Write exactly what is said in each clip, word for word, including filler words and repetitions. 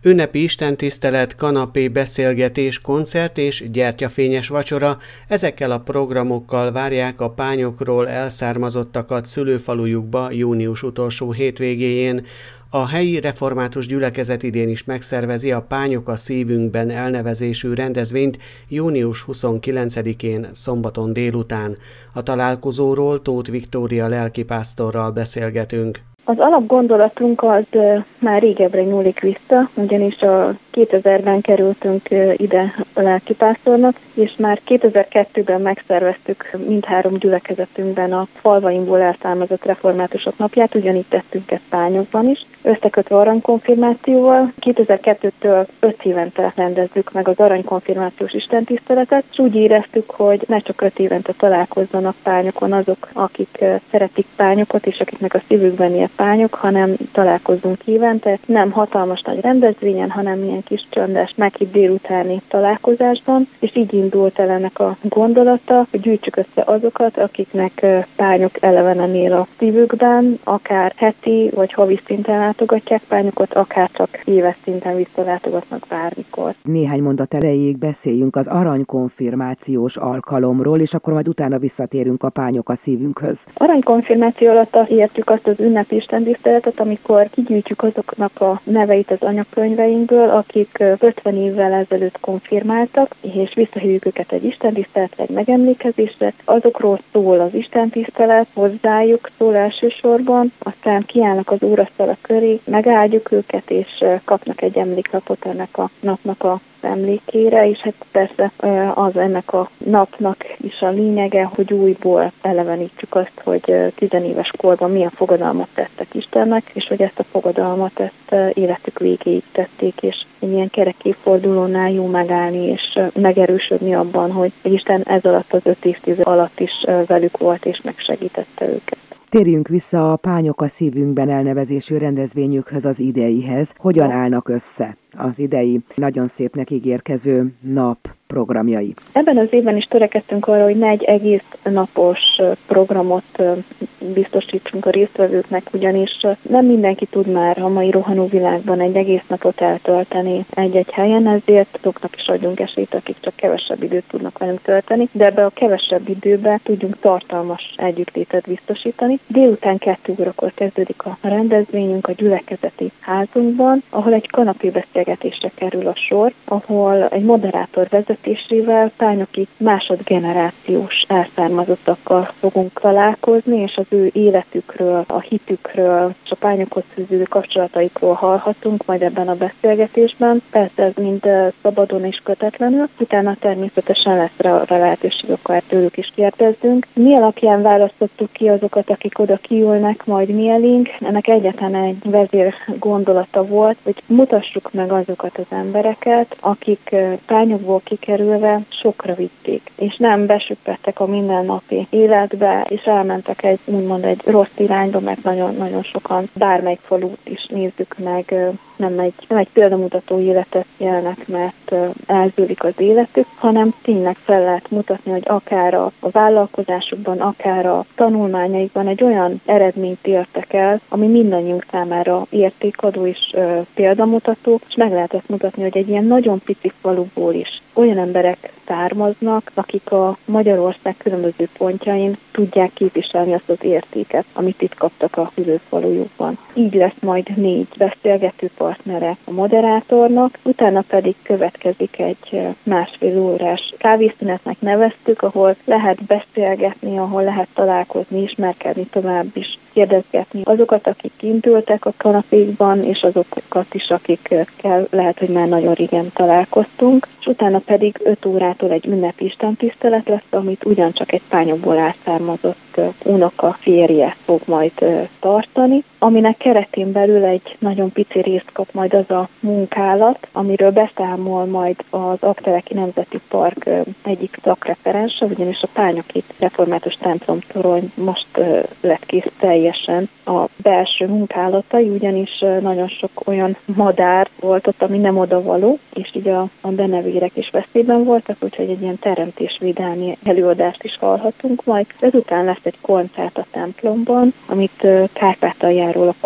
Ünnepi istentisztelet, kanapé, beszélgetés, koncert és gyertyafényes vacsora, ezekkel a programokkal várják a Pányokról elszármazottakat szülőfalujukba június utolsó hétvégéjén. A helyi református gyülekezet idén is megszervezi a Pányok a szívünkben elnevezésű rendezvényt június huszonkilencedikén szombaton délután. A találkozóról Tóth Viktória lelkipásztorral beszélgetünk. Az alapgondolatunk az már régebbre nyúlik vissza, ugyanis a kétezerben kerültünk ide a lelkipásztornak, és már kétezer-kettőben megszerveztük mindhárom gyülekezetünkben a falvainkból elszármazott reformátusok napját, ugyanígy tettünk ezt Pányokban is, összekötve aranykonfirmációval. kétezer-kettőtől öt évente rendezzük meg az aranykonfirmációs istentiszteletet, és úgy éreztük, hogy ne csak öt évente találkozzanak Pányokon azok, akik szeretik Pányokot, és akiknek a szívükben él Pányok, hanem találkozzunk évente, nem hatalmas nagy rendezvényen, hanem ilyen kis csöndes, meghitt délutáni találkozásban, és így indult el ennek a gondolata, hogy gyűjtsük össze azokat, akiknek Pányok elevenen él a szívükben, akár heti vagy havi szinten látogatják Pányokot, akár csak éves szinten visszalátogatnak bármikor. Néhány mondat erejéig beszéljünk az aranykonfirmációs alkalomról, és akkor majd utána visszatérünk a Pányok a szívünkhöz. Aranykonfirmáció alatt értjük azt az ünnepi istentiszteletet, amikor kigyűjtjük azoknak a neveit az anyakönyveinkből, akik ötven évvel ezelőtt konfirmáltak, és visszahívjuk őket egy istentiszteletre, egy megemlékezésre. Azokról szól az istentisztelet, hozzájuk szól elsősorban, aztán kiállnak az úrasztalak köré, megáldjuk őket, és kapnak egy emléklapot ennek a napnak a emlékére, és hát persze az ennek a napnak is a lényege, hogy újból elevenítsük azt, hogy tizenéves korban milyen fogadalmat tettek Istennek, és hogy ezt a fogadalmat ezt életük végéig tették, és egy ilyen kerek évfordulónál jó megállni, és megerősödni abban, hogy Isten ez alatt az öt évtized alatt is velük volt, és megsegítette őket. Térjünk vissza a Pányok a szívünkben elnevezésű rendezvényükhöz, az ideihez. Hogyan állnak össze az idei nagyon szépnek ígérkező nap programjai? Ebben az évben is törekedtünk arra, hogy ne egy egész napos programot biztosítsunk a résztvevőknek, ugyanis nem mindenki tud már a mai rohanó világban egy egész napot eltölteni egy-egy helyen, ezért azoknak is adjunk esélyt, akik csak kevesebb időt tudnak velünk tölteni, de ebbe a kevesebb időbe tudjunk tartalmas együttlétet biztosítani. Délután kettő órakor kezdődik a rendezvényünk a gyülekezeti házunkban, ahol egy kanapé beszélgetésre kerül a sor, ahol egy moderátor vezetésével pányoki másodgenerációs elszármazottakkal fogunk találkozni, és az ő életükről, a hitükről és a Pányokhoz fűződő kapcsolataikról hallhatunk majd ebben a beszélgetésben. Persze ez mind szabadon és kötetlenül, utána természetesen lesz rá lehetőség, akkor tőlük is kérdezzünk. Mi alapján választottuk ki azokat, akik oda kiülnek majd mi elénk? Ennek egyetlen egy vezér gondolata volt, hogy mutassuk meg azokat az embereket, akik Pányokból kikerülve sokra vitték, és nem besüppettek a mindennapi életbe, és elmentek egy, úgymond egy rossz irányba, mert nagyon-nagyon sokan bármelyik falut is nézzük meg, nem egy, nem egy példamutató életet élnek, mert elzőlik az életük, hanem tényleg fel lehet mutatni, hogy akár a, a vállalkozásukban, akár a tanulmányaikban egy olyan eredményt értek el, ami mindannyiunk számára értékadó és ö, példamutató, és meg lehet azt mutatni, hogy egy ilyen nagyon pici faluból is olyan emberek származnak, akik a Magyarország különböző pontjain tudják képviselni azt az értéket, amit itt kaptak a szülőfalujukban. Így lesz majd négy beszélgető partnere a moderátornak, utána pedig következik egy másfél órás kávészünetnek neveztük, ahol lehet beszélgetni, ahol lehet találkozni, ismerkedni tovább is, kérdezgetni azokat, akik kint ültek a kanapékban, és azokat is, akikkel lehet, hogy már nagyon régen találkoztunk, és utána pedig öt órától egy ünnepi istentisztelet lesz, amit ugyancsak egy Pányokból elszármazott unoka férje fog majd tartani, aminek keretén belül egy nagyon pici részt kap majd az a munkálat, amiről beszámol majd az Aggteleki Nemzeti Park egyik szakreferense, ugyanis a Pányoki Református templomtorony most lett kész teljesen a belső munkálatai, ugyanis nagyon sok olyan madár volt ott, ami nem odavaló, és így a, a denevérek is veszélyben voltak, úgyhogy egy ilyen teremtésvédelmi előadást is hallhatunk majd. Ezután lesz egy koncert a templomban, amit Kárpátaljáról a Kovács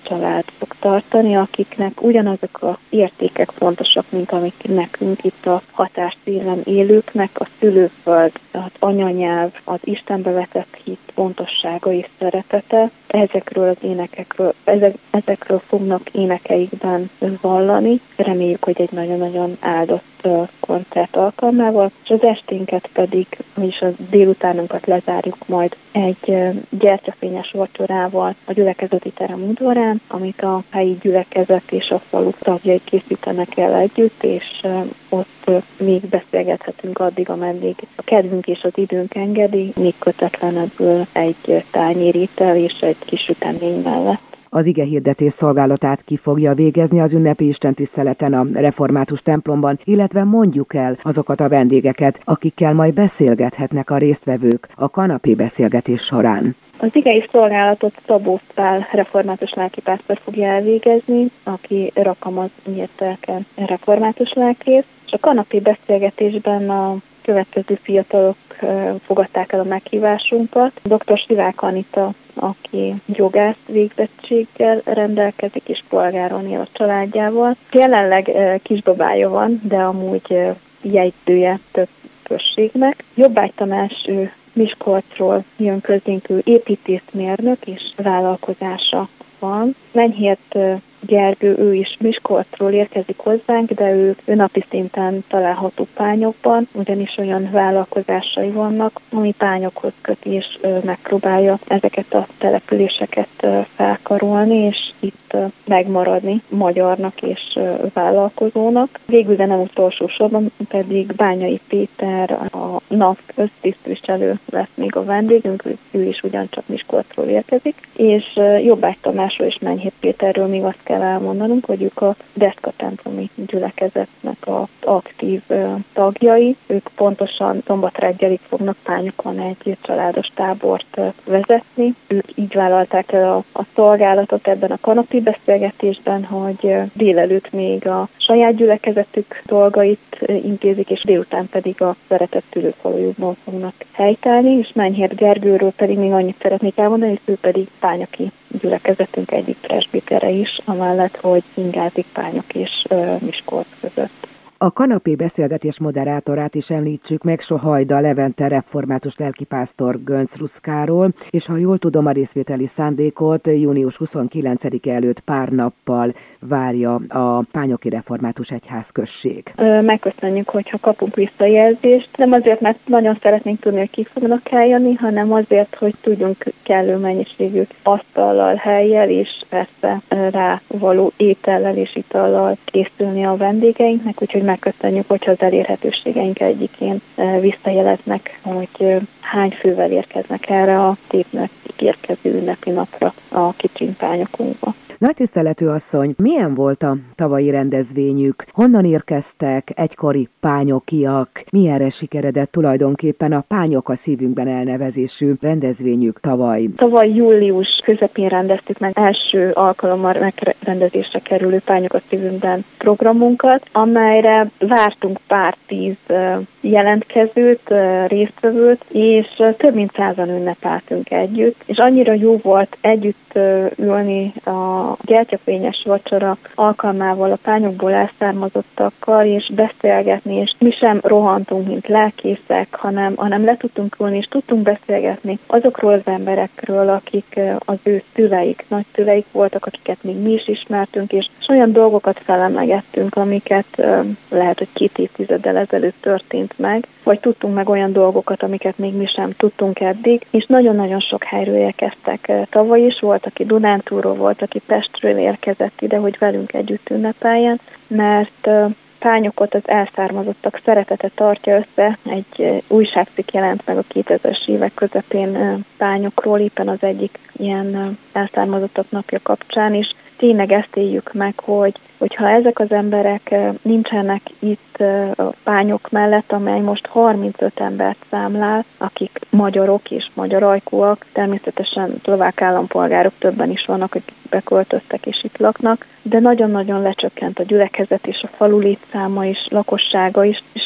család fog tartani, akiknek ugyanazok az értékek fontosak, mint amik nekünk itt a határszélen élőknek, a szülőföld, az anyanyelv, az Istenbe vetett hit fontossága és szeretete. Ezekről az énekekről, ezek, ezekről fognak énekeikben vallani. Reméljük, hogy egy nagyon-nagyon áldott koncert alkalmával, és az esténket pedig, vagyis a délutánunkat lezárjuk majd egy gyertyafényes vacsorával a gyülekezeti terem udvarán, amit a helyi gyülekezet és a falu tagjai készítenek el együtt, és ott még beszélgethetünk addig, ameddig a kedvünk és az időnk engedi, még kötetlenebbül egy tányérítel és egy kis sütemény mellett. Az igehirdetés szolgálatát ki fogja végezni az ünnepi istentiszteleten a református templomban, illetve mondjuk el azokat a vendégeket, akikkel majd beszélgethetnek a résztvevők a kanapé beszélgetés során. Az igei szolgálatot Szabó Pál református lelkipásztor fogja elvégezni, aki Rakamaz nyírtelken református lelkész, és a kanapé beszélgetésben a következő fiatalok fogadták el a meghívásunkat. doktor Sivák Anita, aki jogász végzettséggel rendelkezik, és polgáron él a családjával. Jelenleg kisbabája van, de amúgy jegyzője több községnek. Jobbágy Tamás, ő Miskolcról jön közénk, ő építészmérnök, és vállalkozása van. Mennyhért Gergő, ő is Miskolcról érkezik hozzánk, de ő, ő napi szinten található Pányokban, ugyanis olyan vállalkozásai vannak, ami Pányokhoz köti, és megpróbálja ezeket a településeket felkarolni, és itt megmaradni magyarnak és vállalkozónak. Végül, de nem utolsó sorban pedig Bányai Péter, a NAV köztisztviselő lesz még a vendégünk, ő, ő is ugyancsak Miskolcról érkezik, és Jobbágy Tamásról és Mennyhét Péterről még azt kell elmondanunk, hogy ők a Deszka templomi gyülekezetnek az aktív tagjai. Ők pontosan szombat reggelig fognak Pányokon egy családos tábort vezetni. Ők így vállalták el a, a szolgálatot ebben a kanapé beszélgetésben, hogy délelőtt még a saját gyülekezetük dolgait intézik, és délután pedig a szeretett szülőfalujukban fognak helytállni, és Mennyhért Gergőről pedig még annyit szeretnék elmondani, hogy ő pedig pányaki gyülekezetünk egyik presbitere is, amellett, hogy ingázik Pányok és Miskolc között. A kanapé beszélgetés moderátorát is említsük meg, Sohajda Levente református lelkipásztor Gönc Ruszkáról, és ha jól tudom, a részvételi szándékot június huszonkilencedike előtt pár nappal várja a Pányoki Református Egyházközség. Megköszönjük, hogyha kapunk visszajelzést, nem azért, mert nagyon szeretnénk tudni, hogy kik fognak eljönni, hanem azért, hogy tudjunk kellő mennyiségű asztallal, hellyel, és persze rá való étellel és itallal készülni a vendégeinknek, úgyhogy megköszönjük, hogyha az elérhetőségeink egyikén visszajeleznek, hogy hány fővel érkeznek erre a tépnek érkező ünnepi napra a Kicsiny Pányokunkba. Nagy tiszteletű asszony, milyen volt a tavalyi rendezvényük? Honnan érkeztek egykori pányokiak? Milyenre sikeredett tulajdonképpen a Pányok a szívünkben elnevezésű rendezvényük tavaly? Tavaly július közepén rendeztük meg első alkalommal megrendezésre kerülő Pányok a szívünkben programunkat, amelyre vártunk pár tíz jelentkezőt, résztvevőt, és több mint százan ünnepeltünk együtt, és annyira jó volt együtt ülni a gyertyafényes vacsora alkalmával a Pányokból elszármazottakkal, és beszélgetni, és mi sem rohantunk, mint lelkészek, hanem, hanem le tudtunk ülni, és tudtunk beszélgetni azokról az emberekről, akik az ő szüleik, nagyszüleik voltak, akiket még mi is ismertünk, és olyan dolgokat felemlegettünk, amiket lehet, hogy két évtizeddel ezelőtt történt meg, vagy tudtunk meg olyan dolgokat, amiket még mi sem tudtunk eddig, és nagyon-nagyon sok helyről érkeztek tavaly is, volt, aki Dunántúlról, volt, aki Pestről érkezett ide, hogy velünk együtt ünnepeljen, mert Pányokot az elszármazottak szeretete tartja össze. Egy újságcikk jelent meg a kétezres évek közepén Pányokról, éppen az egyik ilyen elszármazottak napja kapcsán, és tényleg ezt éljük meg, hogy hogyha ezek az emberek nincsenek itt a Pányok mellett, amely most harmincöt embert számlál, akik magyarok és magyar ajkúak, természetesen szlovák állampolgárok többen is vannak, akik beköltöztek és itt laknak, de nagyon-nagyon lecsökkent a gyülekezet és a falu létszáma is, lakossága is, és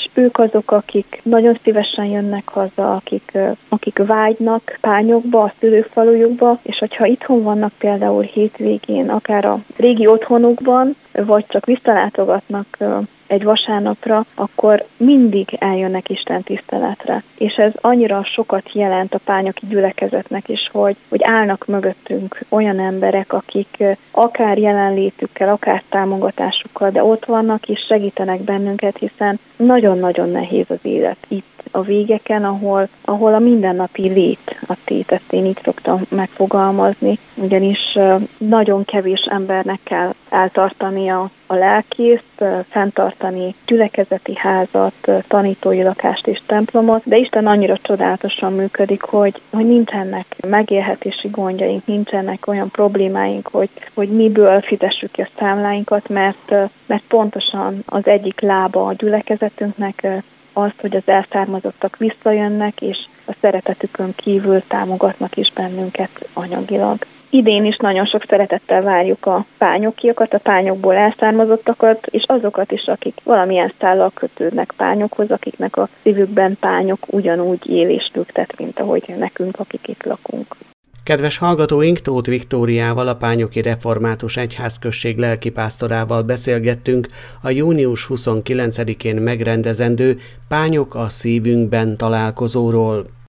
ők azok, akik nagyon szívesen jönnek haza, akik, akik vágynak pányokba, a szülőfalujukba, és hogyha itthon vannak például hétvégén, akár a régi otthonukban, vagy csak visszalátogatnak egy vasárnapra, akkor mindig eljönnek Isten tiszteletre. És ez annyira sokat jelent a pányoki gyülekezetnek is, hogy, hogy állnak mögöttünk olyan emberek, akik akár jelenlétükkel, akár támogatásukkal, de ott vannak és segítenek bennünket, hiszen nagyon-nagyon nehéz az élet itt a végeken, ahol, ahol a mindennapi lét a tét, ezt én így szoktam megfogalmazni, ugyanis nagyon kevés embernek kell eltartania a lelkészt, fenntartani gyülekezeti házat, tanítói lakást és templomot, de Isten annyira csodálatosan működik, hogy, hogy nincsenek megélhetési gondjaink, nincsenek olyan problémáink, hogy, hogy miből fizessük ki a számláinkat, mert, mert pontosan az egyik lába a gyülekezetünknek az, hogy az elszármazottak visszajönnek, és a szeretetükön kívül támogatnak is bennünket anyagilag. Idén is nagyon sok szeretettel várjuk a pányokiakat, a pányokból elszármazottakat, és azokat is, akik valamilyen szállal kötődnek pányokhoz, akiknek a szívükben pányok ugyanúgy él és lüktet, mint ahogy nekünk, akik itt lakunk. Kedves hallgatóink, Tóth Viktóriával, a Pányoki Református Egyházközség lelkipásztorával beszélgettünk a június huszonkilencedikén megrendezendő Pányok a szívünkben találkozóról.